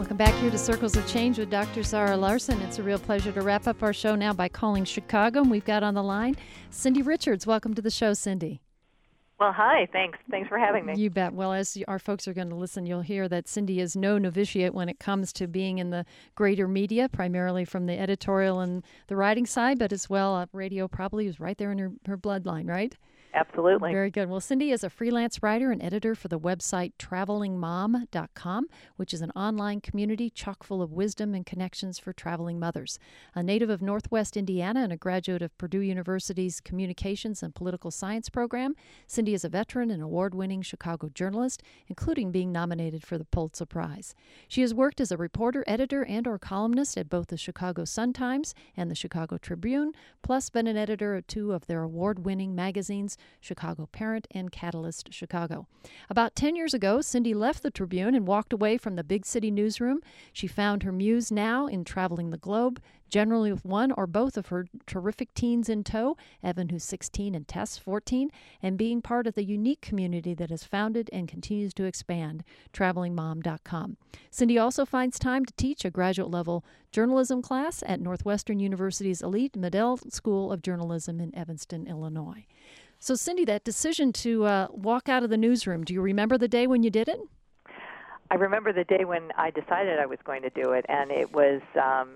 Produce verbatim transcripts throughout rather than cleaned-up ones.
Welcome back here to Circles of Change with Doctor Zara Larsson. It's a real pleasure to wrap up our show now by calling Chicago. And we've got on the line Cindy Richards. Welcome to the show, Cindy. Well, hi. Thanks. Thanks for having me. You bet. Well, as our folks are going to listen, you'll hear that Cindy is no novitiate when it comes to being in the greater media, primarily from the editorial and the writing side, but as well, uh, radio probably is right there in her, her bloodline, right? Absolutely. Very good. Well, Cindy is a freelance writer and editor for the website traveling mom dot com, which is an online community chock full of wisdom and connections for traveling mothers. A native of Northwest Indiana and a graduate of Purdue University's Communications and Political Science program, Cindy is a veteran and award-winning Chicago journalist, including being nominated for the Pulitzer Prize. She has worked as a reporter, editor, and or columnist at both the Chicago Sun-Times and the Chicago Tribune, plus been an editor of two of their award-winning magazines, Chicago Parent and Catalyst Chicago. About ten years ago, Cindy left the Tribune and walked away from the big city newsroom. She found her muse now in traveling the globe, generally with one or both of her terrific teens in tow, Evan, who's sixteen, and Tess, fourteen, and being part of the unique community that has founded and continues to expand, traveling mom dot com. Cindy also finds time to teach a graduate-level journalism class at Northwestern University's elite Medill School of Journalism in Evanston, Illinois. So, Cindy, that decision to uh, walk out of the newsroom, do you remember the day when you did it? I remember the day when I decided I was going to do it, and it was, um,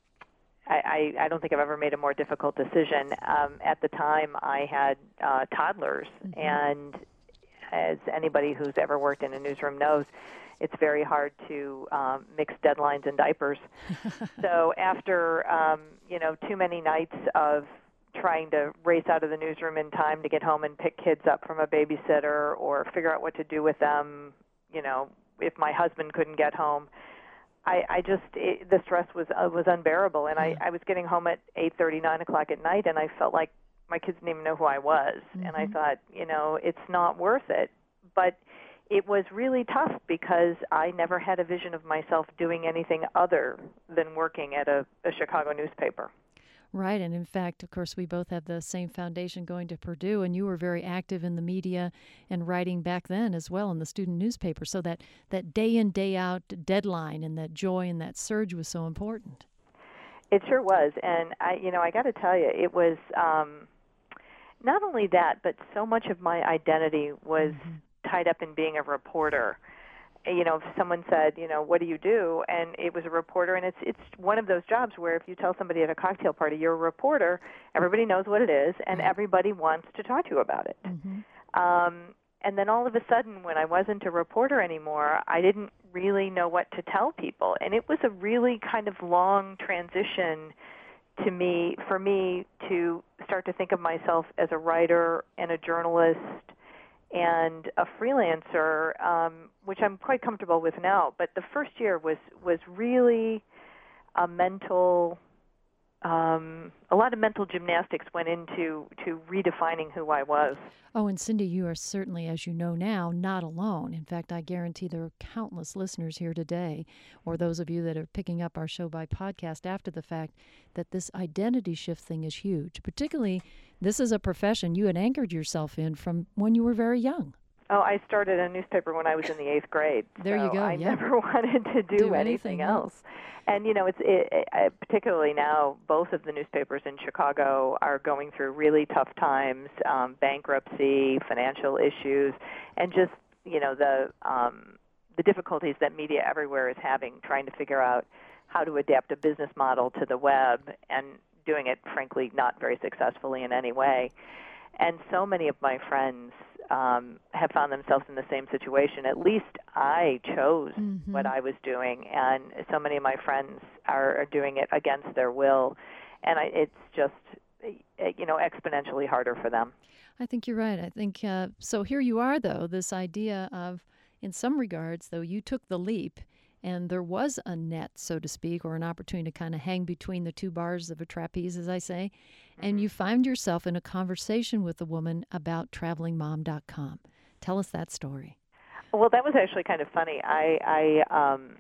I, I, I don't think I've ever made a more difficult decision. Um, at the time, I had uh, toddlers, mm-hmm. and as anybody who's ever worked in a newsroom knows, it's very hard to um, mix deadlines and diapers. So after, um, you know, too many nights of trying to race out of the newsroom in time to get home and pick kids up from a babysitter or figure out what to do with them, you know, if my husband couldn't get home, I, I just, it, the stress was uh, was unbearable. And I, I was getting home at eight thirty, nine o'clock at night, and I felt like my kids didn't even know who I was. Mm-hmm. And I thought, you know, it's not worth it. But it was really tough because I never had a vision of myself doing anything other than working at a, a Chicago newspaper. Right, and in fact, of course, we both have the same foundation going to Purdue, and you were very active in the media and writing back then as well in the student newspaper. So that, that day in, day out deadline and that joy and that surge was so important. It sure was, and I, you know, I got to tell you, it was um, not only that, but so much of my identity was mm-hmm. tied up in being a reporter. You know, if someone said, you know, what do you do? And it was a reporter, and it's it's one of those jobs where if you tell somebody at a cocktail party you're a reporter, everybody knows what it is, and everybody wants to talk to you about it. Mm-hmm. Um, and then all of a sudden, when I wasn't a reporter anymore, I didn't really know what to tell people. And it was a really kind of long transition to me, for me to start to think of myself as a writer and a journalist and a freelancer, um, which I'm quite comfortable with now. But the first year was was really a mental, um, a lot of mental gymnastics went into to redefining who I was. Oh, and Cindy, you are certainly, as you know now, not alone. In fact, I guarantee there are countless listeners here today, or those of you that are picking up our show by podcast after the fact, that this identity shift thing is huge. Particularly, this is a profession you had anchored yourself in from when you were very young. Oh, I started a newspaper when I was in the eighth grade. There so you go. I yeah. never wanted to do, do anything, anything else. else. And, you know, it's it, it, particularly now, both of the newspapers in Chicago are going through really tough times, um, bankruptcy, financial issues, and just, you know, the um, the difficulties that media everywhere is having, trying to figure out how to adapt a business model to the web and doing it, frankly, not very successfully in any way. And so many of my friends um, have found themselves in the same situation. At least I chose mm-hmm. what I was doing, and so many of my friends are, are doing it against their will, and I, it's just, you know, exponentially harder for them. I think you're right. I think, uh, so here you are, though, this idea of, in some regards, though, you took the leap, and there was a net, so to speak, or an opportunity to kind of hang between the two bars of a trapeze, as I say, mm-hmm. and you find yourself in a conversation with a woman about traveling mom dot com. Tell us that story. Well, that was actually kind of funny. I, I um,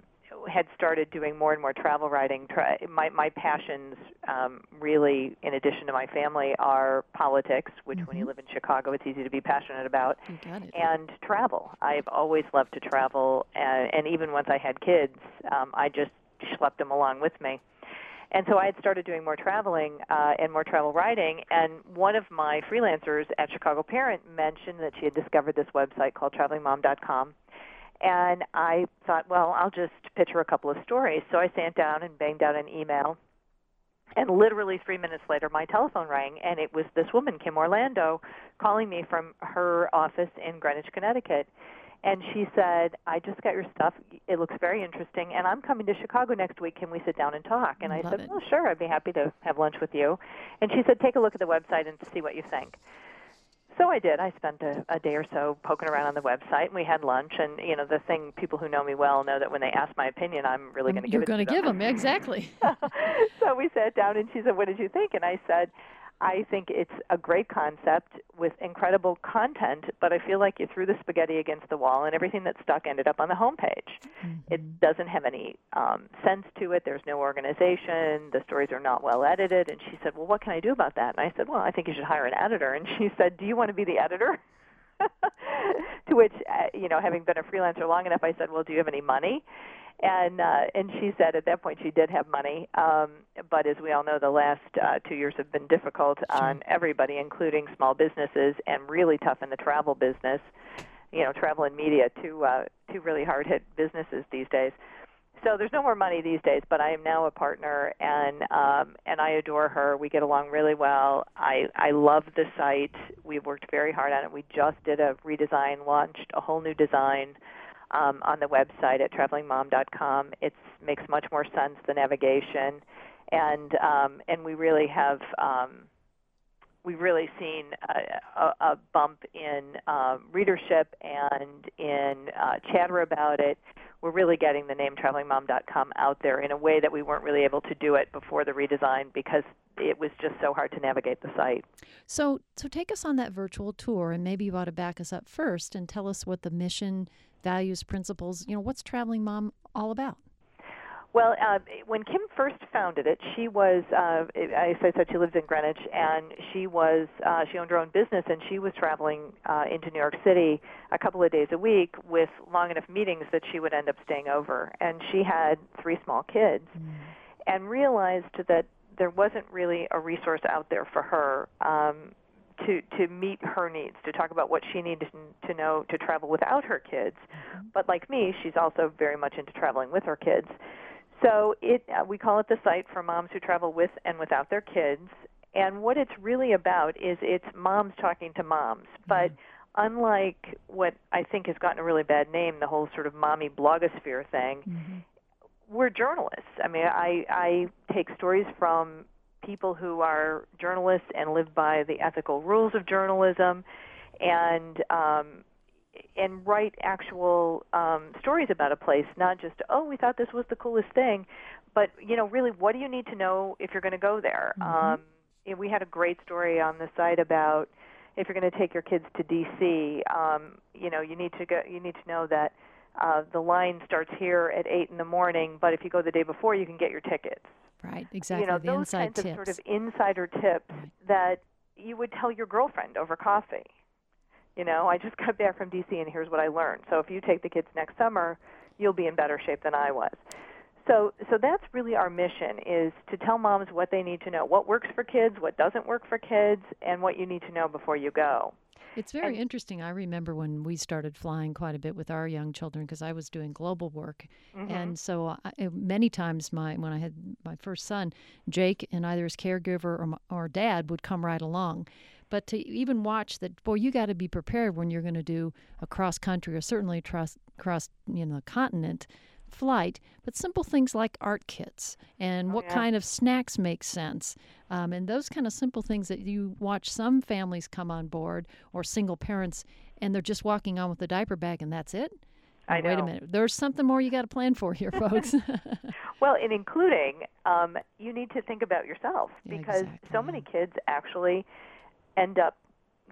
had started doing more and more travel writing. Tra- my my passions, um, really, in addition to my family, are politics, which, mm-hmm. when you live in Chicago, it's easy to be passionate about, you got it. and travel. I've always loved to travel, and, and even once I had kids, um, I just schlepped them along with me. And so I had started doing more traveling uh, and more travel writing, and one of my freelancers at Chicago Parent mentioned that she had discovered this website called traveling mom dot com. And I thought, well, I'll just pitch her a couple of stories. So I sat down and banged out an email. And literally three minutes later, my telephone rang, and it was this woman, Kim Orlando, calling me from her office in Greenwich, Connecticut. And she said, I just got your stuff. It looks very interesting, and I'm coming to Chicago next week. Can we sit down and talk? And I Love said, it. well, sure, I'd be happy to have lunch with you. And she said, take a look at the website and see what you think. So I did. I spent a, a day or so poking around on the website, and we had lunch. And, you know, the thing, people who know me well know that when they ask my opinion, I'm really going to give it to them. You're going to give them, exactly. So we sat down, and she said, what did you think? And I said, I think it's a great concept with incredible content, but I feel like you threw the spaghetti against the wall, and everything that stuck ended up on the homepage. Mm-hmm. It doesn't have any um, sense to it. There's no organization. The stories are not well edited. And she said, well, what can I do about that? And I said, well, I think you should hire an editor. And she said, do you want to be the editor? To which, uh, you know, having been a freelancer long enough, I said, well, do you have any money? And uh, and she said at that point she did have money, um, but as we all know, the last uh, two years have been difficult Sure. on everybody, including small businesses, and really tough in the travel business. You know, travel and media, two uh, two really hard-hit businesses these days. So there's no more money these days, but I am now a partner, and um, and I adore her. We get along really well. I I love the site. We've worked very hard on it. We just did a redesign, launched a whole new design Um, on the website at traveling mom dot com. It makes much more sense, the navigation, and um, and we really have um, we've really seen a, a, a bump in uh, readership and in uh, chatter about it. We're really getting the name traveling mom dot com out there in a way that we weren't really able to do it before the redesign because it was just so hard to navigate the site. So, so take us on that virtual tour, and maybe you ought to back us up first and tell us what the mission, values, principles, you know, what's Traveling Mom all about? Well, uh, when Kim first founded it, she was, uh, as I said, she lives in Greenwich, and she was, uh, she owned her own business, and she was traveling uh, into New York City a couple of days a week with long enough meetings that she would end up staying over. And she had three small kids, mm. and realized that there wasn't really a resource out there for her um, to to meet her needs, to talk about what she needed to know to travel without her kids. Mm-hmm. But like me, she's also very much into traveling with her kids. So it uh, we call it the site for moms who travel with and without their kids. And what it's really about is it's moms talking to moms. Mm-hmm. But unlike what I think has gotten a really bad name, the whole sort of mommy blogosphere thing, mm-hmm. we're journalists. I mean, I, I take stories from people who are journalists and live by the ethical rules of journalism, and um, and write actual um, stories about a place, not just, oh, we thought this was the coolest thing, but, you know, really, what do you need to know if you're going to go there? Mm-hmm. Um, you know, we had a great story on the site about if you're going to take your kids to D C, um, you know, you need to go, you need to know that uh, the line starts here at eight in the morning, but if you go the day before, you can get your tickets. Right, exactly. You know, the those inside kinds tips. of sort of insider tips right. that you would tell your girlfriend over coffee. You know, I just got back from D C and here's what I learned. So if you take the kids next summer, you'll be in better shape than I was. So so that's really our mission, is to tell moms what they need to know, what works for kids, what doesn't work for kids, and what you need to know before you go. It's very and, interesting. I remember when we started flying quite a bit with our young children because I was doing global work. Mm-hmm. And so I, many times my when I had my first son, Jake and either his caregiver or, my, or dad would come right along. But to even watch that, boy, you got to be prepared when you're going to do a cross-country or certainly across, across you know, the continent flight, but simple things like art kits and oh, what yeah. kind of snacks make sense. Um, and those kind of simple things that you watch some families come on board or single parents and they're just walking on with a diaper bag and that's it. I know. Wait a minute. There's something more you got to plan for here, folks. Well, and including, um, you need to think about yourself yeah, because exactly, so yeah. many kids actually end up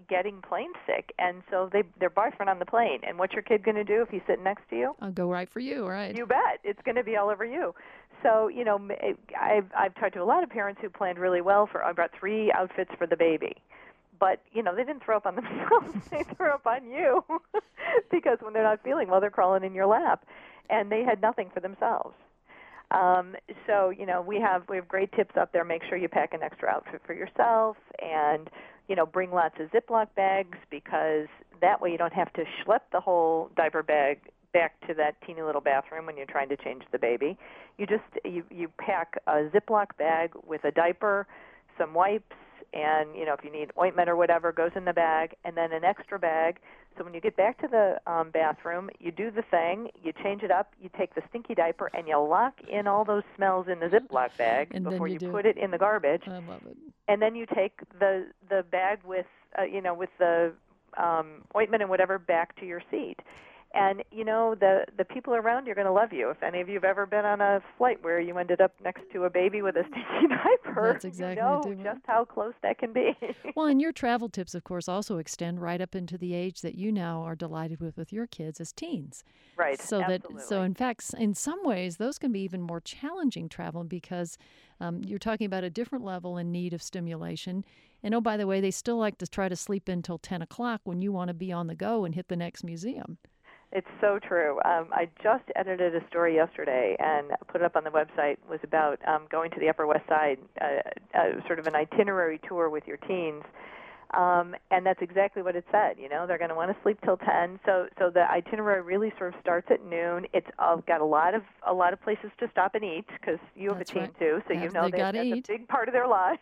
getting plane sick, and so they their boyfriend on the plane. And what's your kid going to do if he's sitting next to you? I'll go right for you, right? You bet. It's going to be all over you. So, you know, I've, I've talked to a lot of parents who planned really well for, I brought three outfits for the baby. But, you know, they didn't throw up on themselves. They threw up on you because when they're not feeling well, they're crawling in your lap. And they had nothing for themselves. Um, so, you know, we have we have great tips up there. Make sure you pack an extra outfit for yourself and, you know, bring lots of Ziploc bags because that way you don't have to schlep the whole diaper bag back to that teeny little bathroom when you're trying to change the baby. You just you, you pack a Ziploc bag with a diaper, some wipes, and, you know, if you need ointment or whatever goes in the bag, and then an extra bag. So when you get back to the um, bathroom, you do the thing, you change it up, you take the stinky diaper, and you lock in all those smells in the Ziploc bag and before you, you you put it in the garbage. I love it. And then you take the the bag with, uh, you know, with the um, ointment and whatever back to your seat. And, you know, the, the people around you are going to love you. If any of you have ever been on a flight where you ended up next to a baby with a stinky diaper, That's exactly you know what I do. just how close that can be. Well, and your travel tips, of course, also extend right up into the age that you now are delighted with with your kids as teens. Right, so absolutely. that so in fact, in some ways, those can be even more challenging travel because um, you're talking about a different level in need of stimulation. And oh, by the way, they still like to try to sleep in till ten o'clock when you want to be on the go and hit the next museum. It's so true. Um, I just edited a story yesterday and put it up on the website. It was about um, going to the Upper West Side, uh, uh, sort of an itinerary tour with your teens. Um, and that's exactly what it said. You know, they're going to want to sleep till ten. So, so the itinerary really sort of starts at noon. It's uh, got a lot of a lot of places to stop and eat because you have That's a teen right. too, so Abs- you know they that gotta that's eat. a big part of their lives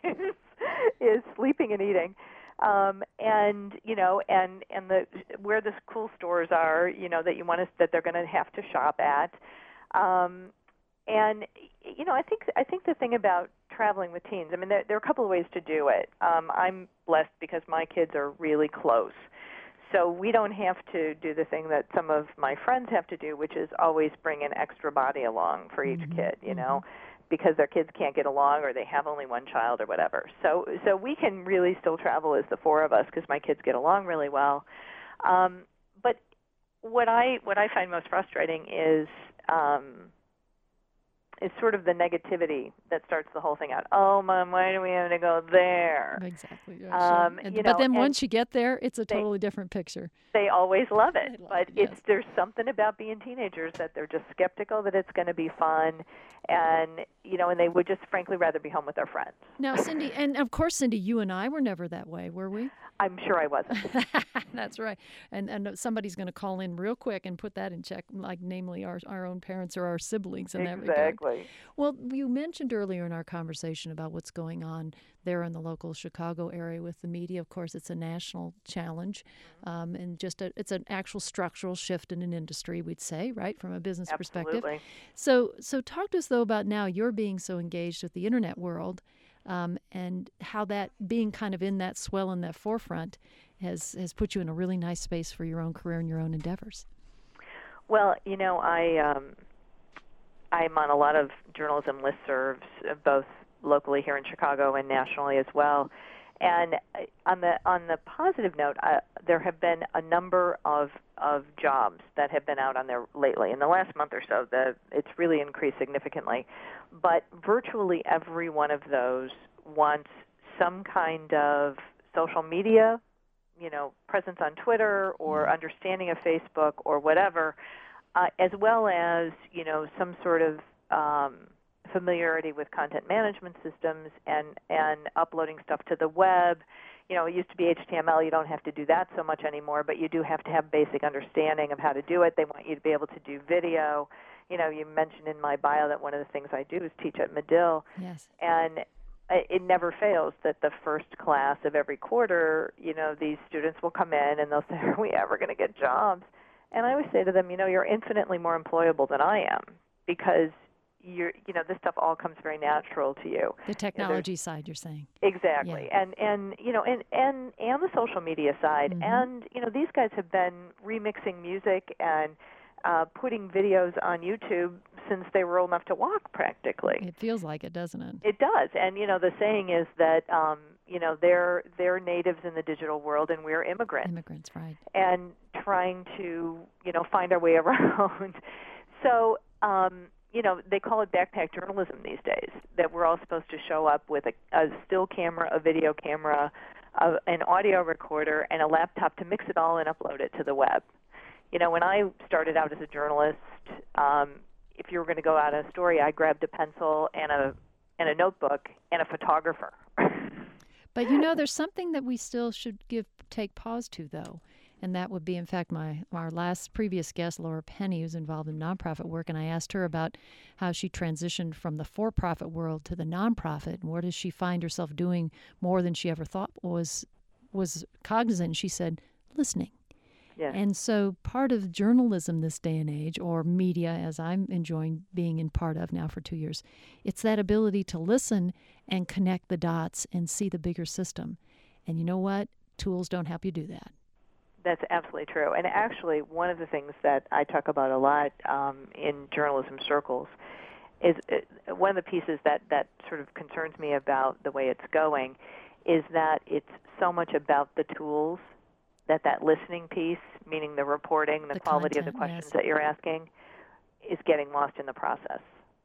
is sleeping and eating. Um, and you know, and and the where the cool stores are, you know, that you want to that they're going to have to shop at. Um, and you know, I think I think the thing about traveling with teens, I mean, there, there are a couple of ways to do it. Um, I'm blessed because my kids are really close, so we don't have to do the thing that some of my friends have to do, which is always bring an extra body along for each Mm-hmm, kid. You mm-hmm. know. Because their kids can't get along or they have only one child or whatever. So so we can really still travel as the four of us because my kids get along really well. Um, but what I what I find most frustrating is um, is sort of the negativity that starts the whole thing out. Oh, Mom, why do we have to go there? Exactly. Yeah, Um, sure. And, you but know, then and once you get there, it's a they- totally different picture. They always love it, They love but it, yes. it's there's something about being teenagers that they're just skeptical that it's going to be fun, and you know, and they would just frankly rather be home with their friends. Now, Cindy, and of course, Cindy, you and I were never that way, were we? I'm sure I wasn't. That's right. And and somebody's going to call in real quick and put that in check, like namely our our own parents or our siblings in that regard. Exactly. Well, you mentioned earlier in our conversation about what's going on there in the local Chicago area with the media. Of course, it's a national challenge, um, and just a, it's an actual structural shift in an industry, we'd say, right, from a business perspective. Absolutely. So, so talk to us though about now you're being so engaged with the internet world. Um, and how that being kind of in that swell in that forefront has, has put you in a really nice space for your own career and your own endeavors. Well, you know, I um, I'm on a lot of journalism listservs, uh, both locally here in Chicago and nationally as well. And uh, on the on the positive note, uh, there have been a number of of jobs that have been out on there lately. In the last month or so, the it's really increased significantly. But virtually every one of those wants some kind of social media, you know, presence on Twitter or understanding of Facebook or whatever, uh, as well as, you know, some sort of um, familiarity with content management systems and, and uploading stuff to the web. You know, it used to be H T M L. You don't have to do that so much anymore, but you do have to have basic understanding of how to do it. They want you to be able to do video. You know, you mentioned in my bio that one of the things I do is teach at Medill. Yes. And it never fails that the first class of every quarter, you know, these students will come in and they'll say, are we ever going to get jobs? And I always say to them, you know, you're infinitely more employable than I am because you're, you know, this stuff all comes very natural to you. The technology you know, side, you're saying. Exactly. Yeah. And, and, you know, and, and, and the social media side. Mm-hmm. And, you know, these guys have been remixing music and uh, putting videos on YouTube since they were old enough to walk practically. It feels like it, doesn't it? It does. And, you know, the saying is that, um, you know, they're they're natives in the digital world, and we're immigrants. Immigrants, right? And trying to, you know, find our way around. So, um, you know, they call it backpack journalism these days. That we're all supposed to show up with a, a still camera, a video camera, a, an audio recorder, and a laptop to mix it all and upload it to the web. You know, when I started out as a journalist, um, if you were going to go out on a story, I grabbed a pencil and a and a notebook and a photographer. But you know, there's something that we still should give take pause to, though, and that would be, in fact, my our last previous guest, Laura Penny, who's involved in nonprofit work, and I asked her about how she transitioned from the for-profit world to the nonprofit, and where does she find herself doing more than she ever thought was was cognizant. And she said, listening. Yes. And so part of journalism this day and age, or media, as I'm enjoying being in part of now for two years, it's that ability to listen and connect the dots and see the bigger system. And you know what? Tools don't help you do that. That's absolutely true. And actually, one of the things that I talk about a lot um, in journalism circles is uh, one of the pieces that, that sort of concerns me about the way it's going is that it's so much about the tools, that that listening piece, meaning the reporting, the, The quality content, of the questions yes. that you're asking, is getting lost in the process.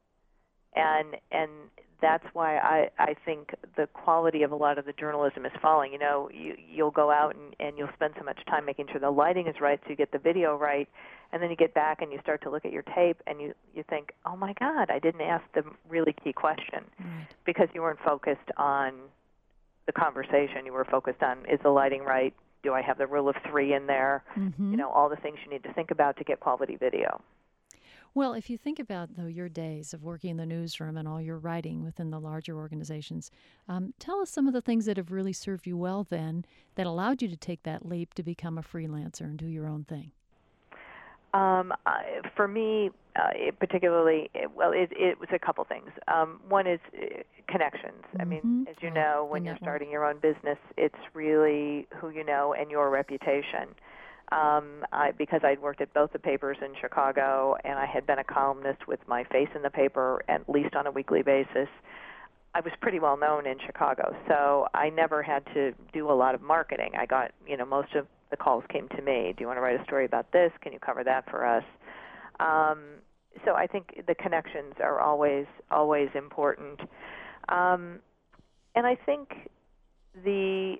And and that's why I, I think the quality of a lot of the journalism is falling. You know, you, you'll go out and, and you'll spend so much time making sure the lighting is right so you get the video right, and then you get back and you start to look at your tape and you, you think, oh, my God, I didn't ask the really key question Right. because you weren't focused on the conversation. You were focused on, is the lighting right? Do I have the rule of three in there? Mm-hmm. You know, all the things you need to think about to get quality video. Well, if you think about, though, your days of working in the newsroom and all your writing within the larger organizations, um, tell us some of the things that have really served you well then that allowed you to take that leap to become a freelancer and do your own thing. Um, I, for me, uh, it particularly, it, well, it, it was a couple things. Um, one is uh, connections. I mean, Mhm. as you Right. know, The when you're network. starting your own business, it's really who you know and your reputation. Um, I, because I'd worked at both the papers in Chicago, and I had been a columnist with my face in the paper at least on a weekly basis, I was pretty well known in Chicago. So I never had to do a lot of marketing. I got, you know, most of the calls came to me. Do you want to write a story about this? Can you cover that for us? Um, so I think the connections are always, always important. Um, and I think the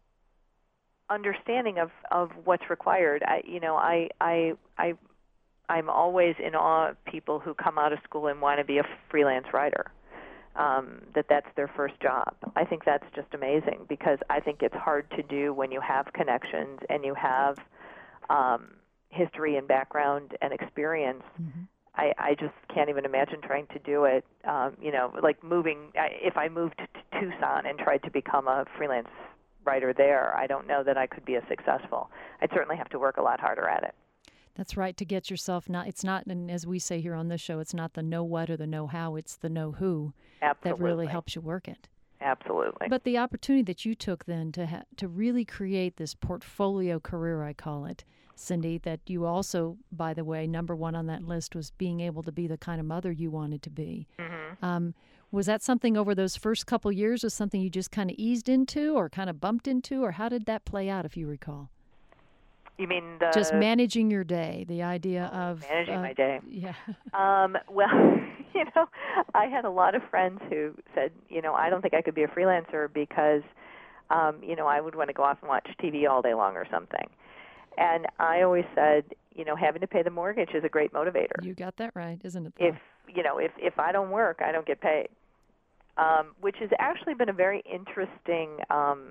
understanding of, of what's required. I, you know, I, I, I, I'm always in awe of people who come out of school and want to be a freelance writer. Um, that that's their first job. I think that's just amazing because I think it's hard to do when you have connections and you have um, history and background and experience. Mm-hmm. I, I just can't even imagine trying to do it. Um, you know, like moving. If I moved to Tucson and tried to become a freelance writer there, I don't know that I could be as successful. I'd certainly have to work a lot harder at it. That's right, to get yourself not, it's not, and as we say here on this show, it's not the know what or the know how, it's the know who Absolutely. that really helps you work it. Absolutely. But the opportunity that you took then to ha- to really create this portfolio career, I call it, Cindy, that you also, by the way, number one on that list was being able to be the kind of mother you wanted to be. Mm-hmm. Um, was that something over those first couple years, was something you just kind of eased into or kind of bumped into, or how did that play out, if you recall? You mean the Just managing your day, the idea oh, of managing uh, my day? Yeah. Um, well, you know, I had a lot of friends who said, you know, I don't think I could be a freelancer because, um, you know, I would want to go off and watch T V all day long or something. And I always said, you know, having to pay the mortgage is a great motivator. You got that right, isn't it? Though? If you know, if if I don't work, I don't get paid, um, which has actually been a very interesting. Um,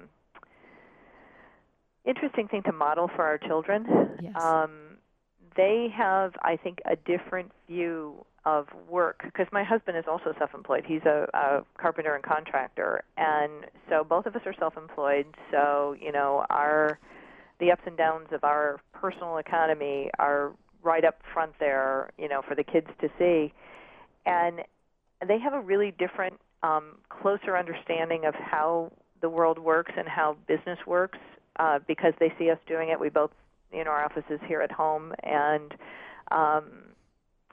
Interesting thing to model for our children. Yes. Um, they have, I think, a different view of work because my husband is also self-employed. He's a, a carpenter and contractor, and so both of us are self-employed. So you know, our the ups and downs of our personal economy are right up front there, you know, for the kids to see, and they have a really different, um, closer understanding of how the world works and how business works. Uh, because they see us doing it. We both in our offices here at home, and um,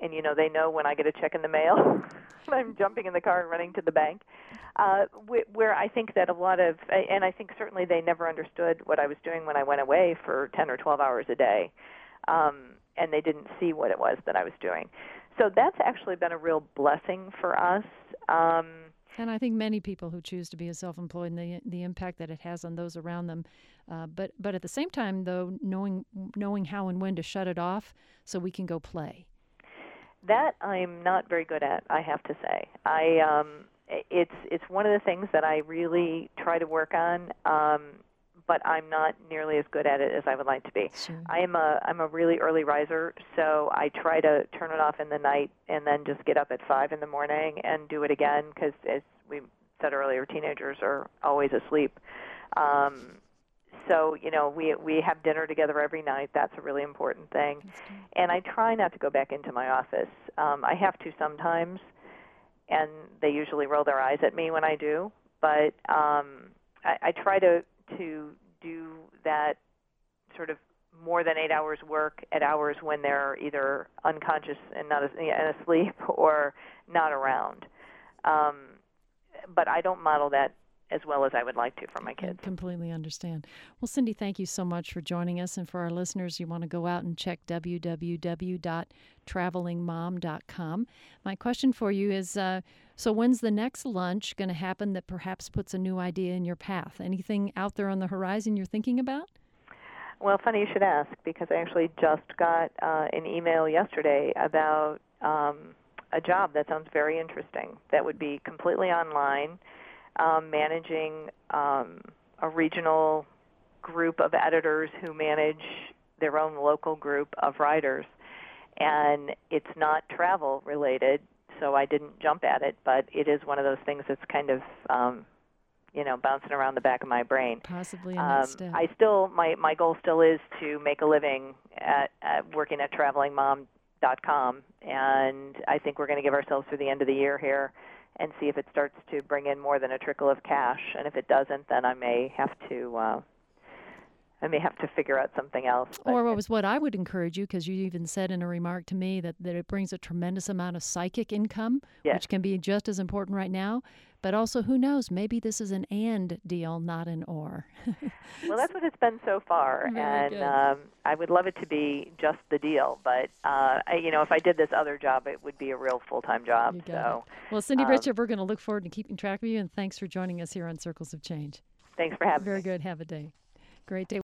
and you know they know when I get a check in the mail, I'm jumping in the car and running to the bank. Uh, where I think that a lot of, and I think certainly they never understood what I was doing when I went away for ten or twelve hours a day, um, and they didn't see what it was that I was doing. So that's actually been a real blessing for us. Um, and I think many people who choose to be a self-employed and the the impact that it has on those around them. Uh, but but at the same time, though, knowing knowing how and when to shut it off so we can go play. That I'm not very good at, I have to say. I um, it's it's one of the things that I really try to work on, um, but I'm not nearly as good at it as I would like to be. Sure. I am a I'm a really early riser, so I try to turn it off in the night and then just get up at five in the morning and do it again because, as we said earlier, teenagers are always asleep. Um, So, you know, we we have dinner together every night. That's a really important thing. And I try not to go back into my office. Um, I have to sometimes, and they usually roll their eyes at me when I do. But um, I, I try to, to do that sort of more than eight hours work at hours when they're either unconscious and not and asleep or not around. Um, but I don't model that as well as I would like to for my kids. I completely understand. Well, Cindy, thank you so much for joining us. And for our listeners, you want to go out and check w w w dot traveling mom dot com. My question for you is, uh, so when's the next lunch going to happen that perhaps puts a new idea in your path? Anything out there on the horizon you're thinking about? Well, funny you should ask, because I actually just got uh, an email yesterday about um, a job that sounds very interesting that would be completely online. Um, managing um, a regional group of editors who manage their own local group of writers. And it's not travel related, so I didn't jump at it, but it is one of those things that's kind of, um, you know, bouncing around the back of my brain. Possibly a um, next step. I still, my, my goal still is to make a living at, at working at traveling mom dot com, and I think we're going to give ourselves through the end of the year here and see if it starts to bring in more than a trickle of cash. And if it doesn't, then I may have to uh, I may have to figure out something else. Or what was what I would encourage you, because you even said in a remark to me that, that it brings a tremendous amount of psychic income, yes. which can be just as important right now. But also, who knows, maybe this is an and deal, not an or. Well, that's what it's been so far. Very and good. Um, I would love it to be just the deal. But, uh, I, you know, if I did this other job, it would be a real full-time job. You got So, it. Well, Cindy um, Britchett, we're going to look forward to keeping track of you, and thanks for joining us here on Circles of Change. Thanks for having Very me. good. Have a day. Great day.